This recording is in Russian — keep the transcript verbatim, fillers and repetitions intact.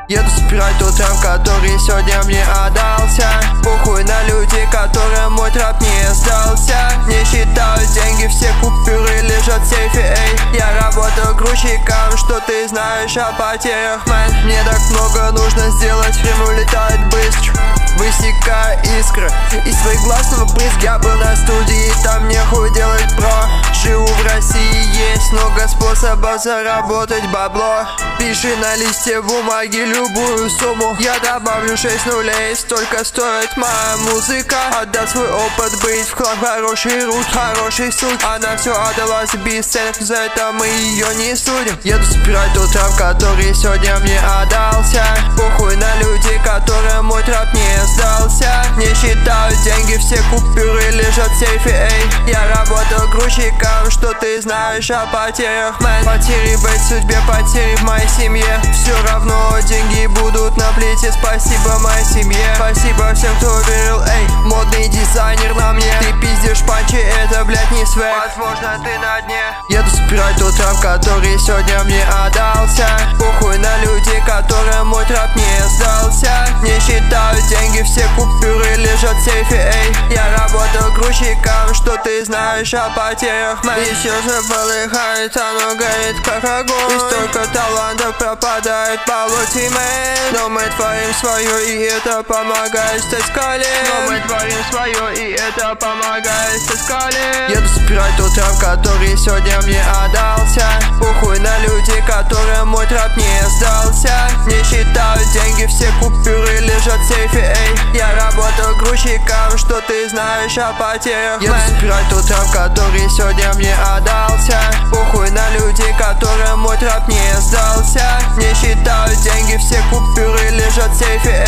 Еду собирать тот рэп, который сегодня мне отдался. Похуй на людей, которым мой трап не сдался. Не считаю деньги, все купюры лежат в сейфе, эй. Я работаю грузчиком, что ты знаешь о потерях, мэн. Мне так много нужно сделать, время улетает быстро. Высекаю искры из своих глаз, но брызг. Я был на студии, там нехуй делать, бро. Живу в России, есть много способов заработать бабло. Пиши на листе бумаги любую сумму, я добавлю шесть нулей, столько стоит моя музыка. Отдать свой опыт, быть вклад в хороший рук, хороший суд. Она все отдалась без ценок, за это мы ее не судим. Еду собирать тот трап, который сегодня мне отдался. Похуй на людей, которым мой трап не сдался. Не считаю деньги, все купюры лежат в сейфе, эй. Я работаю грузчиком, что ты знаешь о потерях, мэн. Потери в этой судьбе, потери в моей семье. Все равно деньги будут на плите. Спасибо моей семье, спасибо всем, кто верил, эй. Модный дизайнер на мне, ты пиздишь панчи, это, блядь, не свек. Возможно, ты на дне. Еду собирать тот трап, который сегодня мне отдался. Похуй на людей, которым мой трап не сдался. Не считаю деньги, все купюры лежат в сейфе, эй. Я работаю грузчиком, что ты знаешь о потерях, мэн. И все же полыхает, оно горит как огонь. И столько талантов пропадает в болоте, мэн. Но мы творим свое, и это помогает стать скале. Но мы творим свое, и это помогает стать скале. Еду собирать тот трап, который сегодня мне отдался. Похуй на людей, которым мой трап не сдался. Не считаю деньги, все купюры лежат в сейфе, эй. Я работаю грузчиком, что ты знаешь о потерях, мэн. Еду собирать тот трап, который сегодня мне отдался. Похуй на людей, которым мой трап не сдался. Не считаю деньги, все купюры лежат в сейфе,